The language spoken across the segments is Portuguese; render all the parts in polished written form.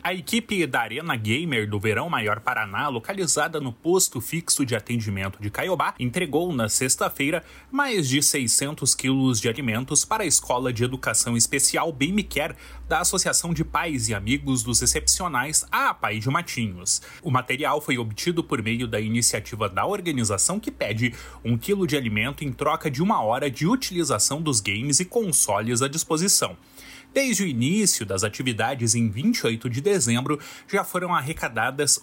A equipe da Arena Gamer do Verão Maior Paraná, localizada no posto fixo de atendimento de Caiobá, entregou na sexta-feira mais de 600 quilos de alimentos para a Escola de Educação Especial Bem Me Quer da Associação de Pais e Amigos dos Excepcionais, a APAI de Matinhos. O material foi obtido por meio da iniciativa da organização que pede 1 quilo de alimento em troca de 1 hora de utilização dos games e consoles à disposição. Desde o início das atividades em 28 de dezembro, já foram arrecadadas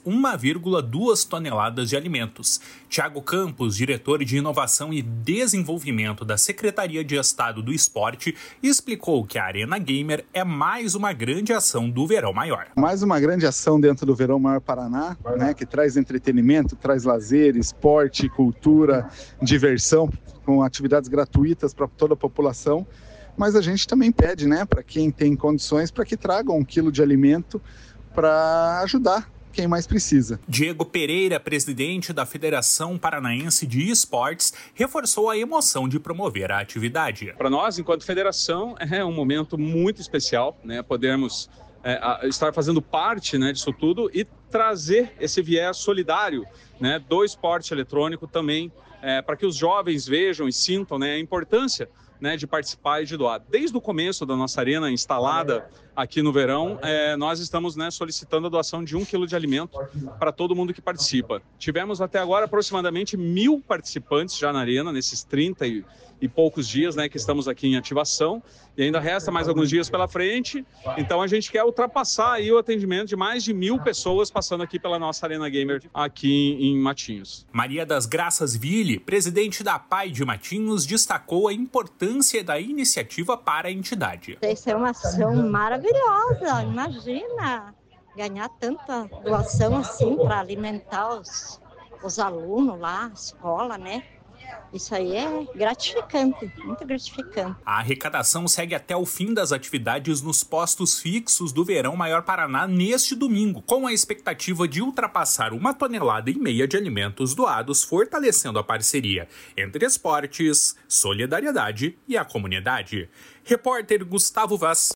1,2 toneladas de alimentos. Tiago Campos, diretor de Inovação e Desenvolvimento da Secretaria de Estado do Esporte, explicou que a Arena Gamer é mais uma grande ação do Verão Maior. Mais uma grande ação dentro do Verão Maior Paraná, que traz entretenimento, traz lazer, esporte, cultura, diversão, com atividades gratuitas para toda a população. Mas a gente também pede, para quem tem condições, para que tragam 1 quilo de alimento para ajudar quem mais precisa. Diego Pereira, presidente da Federação Paranaense de Esportes, reforçou a emoção de promover a atividade. Para nós, enquanto federação, é um momento muito especial, podermos estar fazendo parte disso tudo e trazer esse viés solidário do esporte eletrônico também, para que os jovens vejam e sintam a importância de participar e de doar. Desde o começo da nossa arena instalada aqui no verão, nós estamos solicitando a doação de 1 quilo de alimento para todo mundo que participa. Tivemos até agora aproximadamente 1.000 participantes já na arena, nesses 30 e poucos dias que estamos aqui em ativação, e ainda resta mais alguns dias pela frente, então a gente quer ultrapassar aí o atendimento de mais de 1.000 pessoas passando aqui pela nossa Arena Gamer aqui em Matinhos. Maria das Graças Ville, presidente da APAI de Matinhos, destacou a importância da iniciativa para a entidade. Isso é uma ação maravilhosa, imagina ganhar tanta doação assim para alimentar os alunos lá, a escola, Isso aí é gratificante, muito gratificante. A arrecadação segue até o fim das atividades nos postos fixos do Verão Maior Paraná neste domingo, com a expectativa de ultrapassar 1,5 toneladas de alimentos doados, fortalecendo a parceria entre esportes, solidariedade e a comunidade. Repórter Gustavo Vaz.